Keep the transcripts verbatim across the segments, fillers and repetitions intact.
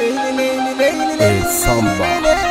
الصمبا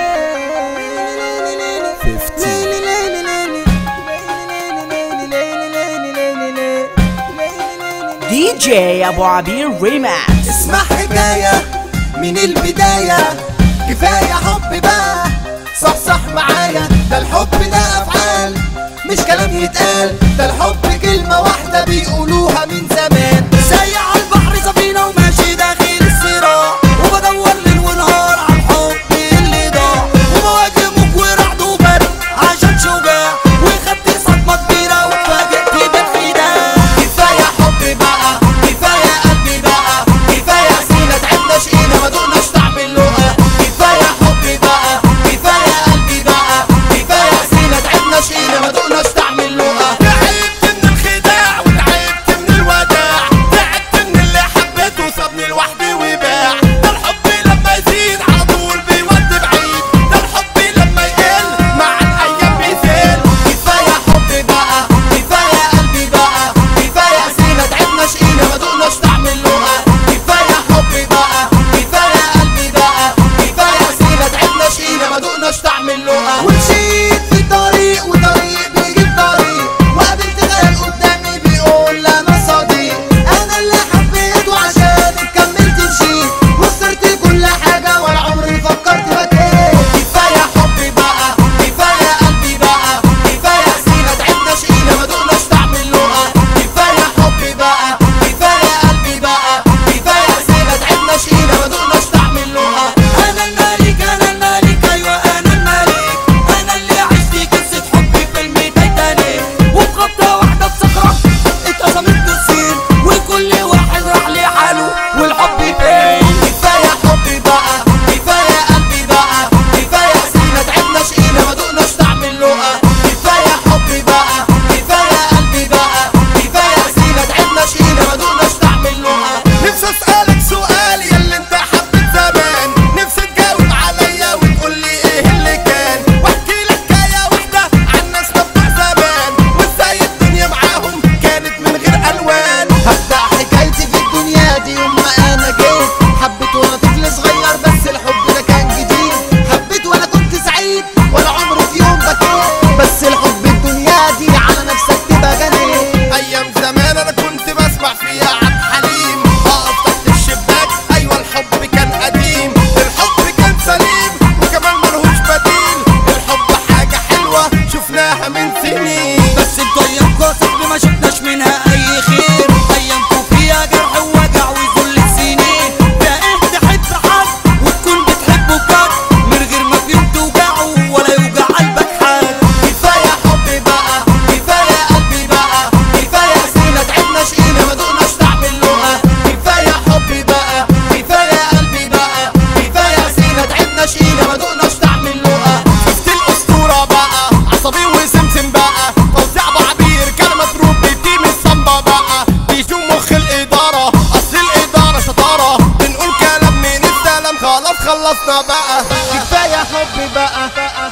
دي جي ابو عبير ريماكس. اسمع حكاية من البداية، كفاية حب بقى، صح صح معايا. ده الحب ده افعال مش كلام يتقال، ده الحب كلمة واحدة بيقولوها من زمان. زي على البحر سفينة وماشي داخل الصراع، وبدور ليل ونهار على الحب اللي ضاع، وبواجهك ورعد وبرد عشان شجاع، وخدت صدمة كبيرة واتفاجئت بالخداع. كفاية حب بقى، كفاية قلبي بقى، كفاية سينا تعبنا شقينا ما دقناش طعم اللقا. كفاية حب بقى، كفاية قلبي بقى، كفاية سينا تعبنا شقينا ما دقناش طعم اللقا. تعبت من الخداع وتعبت من الوداع، تعبت من اللي حبيته وسابني لوحدي وباع. ده الحب لما يزيد على طول بيودي بعيد، ده الحب لما يقل مع الايام بيزيد. كفاية حب بقى، كفاية قلبي بقى، كفاية سينا تعبنا شقينا ما دقناش طعم اللقا. كفاية حب بقى، كفاية قلبي بقى، كفاية سينا تعبنا شقينا ما دقناش طعم اللقا. ومشيت في طريق وطريق بيجيب طريق، وقابلت غير قدامي بيقول انا صديق. انا اللي حبيته عشانك كملت مشيت، وخسرت كل حاجة ولا عمري فكرت بكيت. كفاية حب بقى، كفاية قلبي بقى، كفاية سينا تعبنا شقينا ما دقناش طعم اللقا. كفاية حب بقى، كفاية قلبي بقى، كفاية سينا تعبنا شقينا ما دقناش طعم اللقا. انا الملك انا الملك ايوه انا الملك، انا اللي عشت قصة حب فيلم تايتانيك، وبخبطة واحدة بصخرة اتقسمت نصين، وكل واحد راح لحاله والحب فين. كفاية حب بقى، كفاية قلبي بقى، كفاية سينا تعبنا شقينا ما دقناش طعم اللقا. كفاية حب بقى، كفاية قلبي بقى، كفاية سينا تعبنا شقينا ما دقناش طعم اللقا. نفسي اسألك سؤال ياللي انت حبيت زمان، نفسي تجاوب عليا وتقولي ايه اللي كان، واحكي لك حكاية واحدة عن ناس بتوع زمان، وازاي الدنيا معاهم كانت من غير الوان. هبدأ حكايتي في الدنيا دي يوم ما انا جيت، حبيت وانا طفل صغير بس الحب ده كان جديد، حبيت وانا كنت سعيد ولا عمري في يوم بكيت، بس الحب الدنيا دي على نفسك تبقى جنين. ايام زمان انا كنت بسمع فيها عبد الحليم، اقف تحت الشباك ايوه الحب كان قديم، الحب كان سليم وكمان ملهوش بديل، الحب حاجة حلوة شفناها من سنين، بس انتوا ايامكوا يا صاحبي ما شفناش منها اي خير. ايامكوا فيها جرح ووجع وذل السنين، ده ايه تحب حد وتكون بتحبه بجد من غير ما فيهم توجعه ولا يوجع قلبك حد. كفاية حب بقى، كفاية قلبي بقى، كفاية سينا تعبنا شقينا ما دقناش طعم اللقا. كفاية حب بقى، كفاية قلبي بقى، كفاية سينا تعبنا شقينا ما دقناش طعم اللقا. شفت الاسطورة بقى عصبي وسمسم بقى، توزيع ابو عبير كلمة مضروب بتيم الصمبا بقى، بيشوف مخ الإدارة أصل الإدارة شطارة، بنقول كلام من السلام خلاص خلصنا بقى. كفاية حب بقى،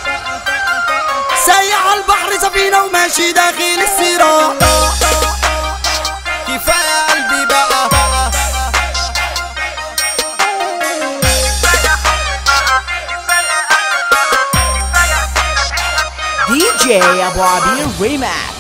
سايق على البحر سفينة وماشي داخل الصراع. كفاية قلبي بقى، دي جي ابو عبير ريماكس.